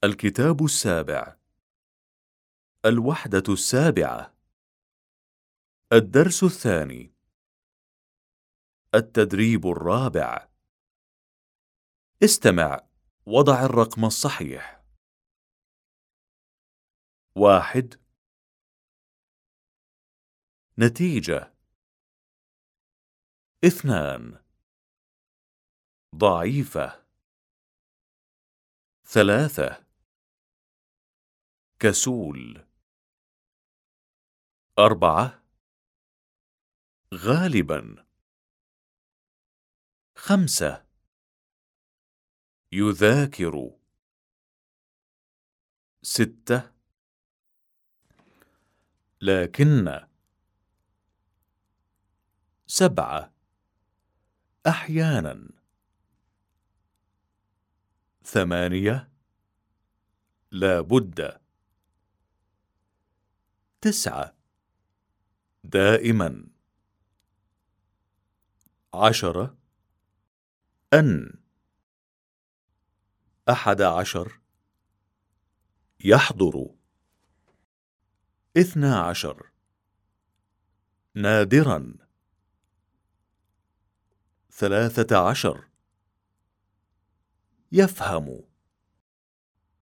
الكتاب السابع. الوحدة السابعة. الدرس الثاني. التدريب الرابع. استمع، وضع الرقم الصحيح. 1. نتيجة. 2. ضعيفة. 3. كسول. 4. غالبا. 5. يذاكر. 6. لكن. 7. أحيانا. 8. لا بد. 9. دائما. 10. أن. 11. يحضر. 12. نادرا. 13. يفهم.